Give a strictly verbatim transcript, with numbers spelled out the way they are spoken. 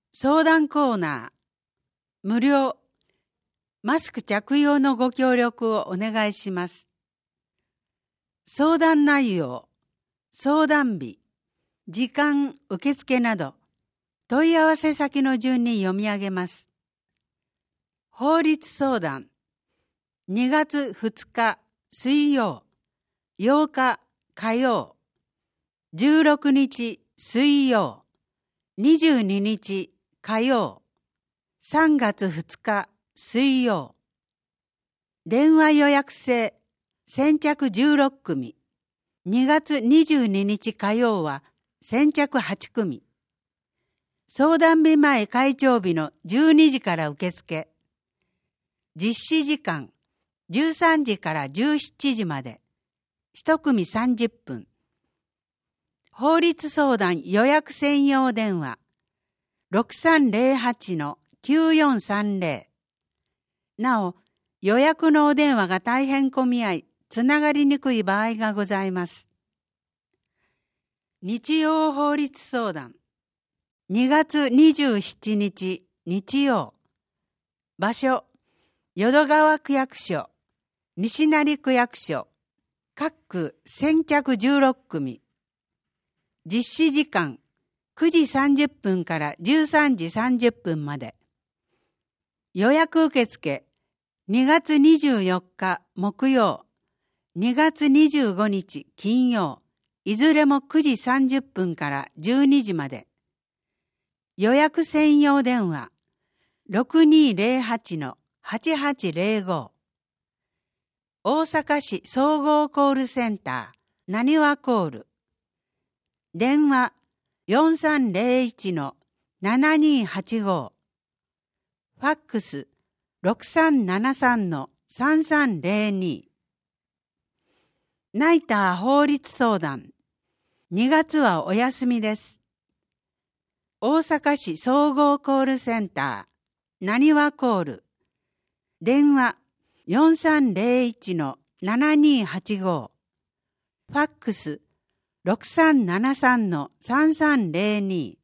相談コーナー、無料、マスク着用のご協力をお願いします。相談内容、相談日、時間受付など、問い合わせ先の順に読み上げます。法律相談、にがつふつか水曜、ようか火曜、じゅうろくにち水曜、にじゅうににち火曜、さんがつふつか水曜。電話予約制、先着じゅうろっくみ。にがつにじゅうににち火曜は先着はちくみ。相談日前開帳日のじゅうにじから受付。実施時間、じゅうさんじからじゅうしちじまで。一組さんじゅっぷん。法律相談予約専用電話。ろくさんぜろはちのきゅうよんさんぜろ。なお、予約のお電話が大変混み合い、つながりにくい場合がございます。日曜法律相談。にがつにじゅうしちにち日曜。場所、淀川区役所、西成区役所、各区先着じゅうろっくみ。実施時間、くじさんじゅっぷんからじゅうさんじさんじゅっぷんまで。予約受付、にがつにじゅうよっか木曜、にがつにじゅうごにち金曜、いずれもくじさんじゅっぷんからじゅうにじまで。予約専用電話、ろくにぜろはちのはちはちぜろご。大阪市総合コールセンター、なにわコール。電話、よんさんぜろいちのななにはちご。ファックス、ろくさんななさんのさんさんぜろに。ナイター法律相談。にがつはお休みです。大阪市総合コールセンター、なにわコール。電話、よんさんぜろいちのななにはちご。ファックス、ろくさんななさんのさんさんぜろに。